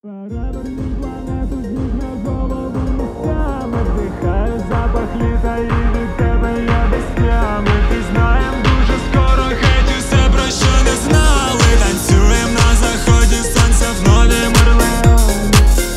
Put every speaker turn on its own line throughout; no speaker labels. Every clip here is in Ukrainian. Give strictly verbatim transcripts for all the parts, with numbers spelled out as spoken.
Перевернім планету з ніг на голову місцями. Вдихаю запах літа і від тебе я без тями. Пізнаєм дуже скоро геть усе, про що не знали. Танцюєм на заході сонця в новім Орлеані.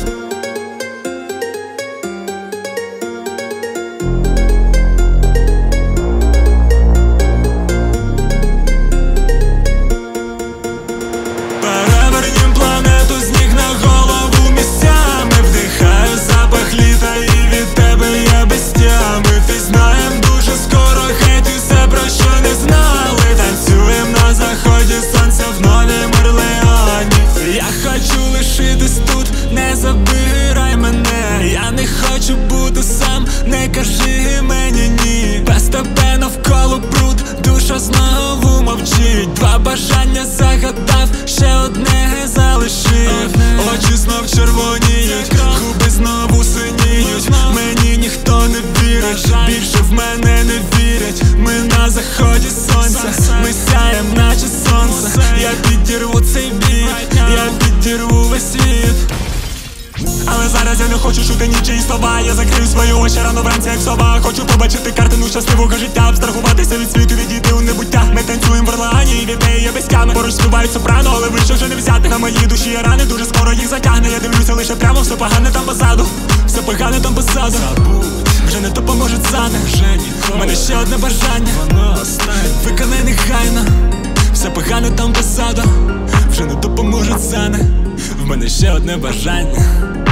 Перевернім планету з ніг на голову місцями. Вдихаю запах літа і від тебе я без тями. Пізнаєм дуже скоро геть усе, про що не знали. Танцюєм на заході сонця в новім Орлеані. Я хочу лишитись тут, не забирай мене. Я не хочу бути сам, не кажи мені ні. Без тебе навколо бруд, душа знову мовчить. Два бажання загадав, ще одне залишив. Очі знов червоніють, губи знову синіють. Мені ніхто не вірить, більше в мене не вірять. Ми на заході сонця, ми сяєм наче сонце. Я підірву цей біт, я підірву весь світ. Але зараз я не хочу чути нічиї слова. Я закрию свої очі рано вранці, як сова. Хочу побачити картину щасливого життя, абстрагуватися від світу, відійти у небуття. Ми танцюємо в Орлеані і від неї є без тями. Поруч співають сопрано, але вище вже не взяти. На моїй душі є рани, дуже скоро їх затягне. Я дивлюся лише прямо, все погане там позаду. Все погане там позаду. Вже не допоможе зане. У мене ще одне бажання, виконай негайно. Все погане там позаду. Вже не допоможе зане. В мене ще одне бажання.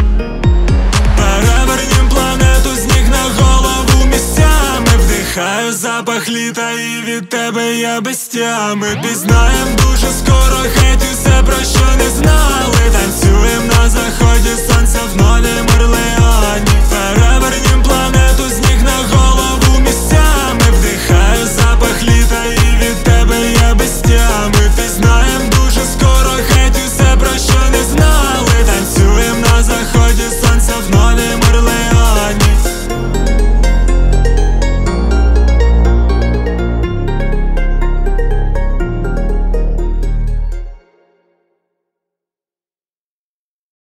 Перевернім планету з ніг на голову місцями. Вдихаю запах літа і від тебе я без тями. Пізнаєм дуже скоро геть усе, про що не знали. Танцюємо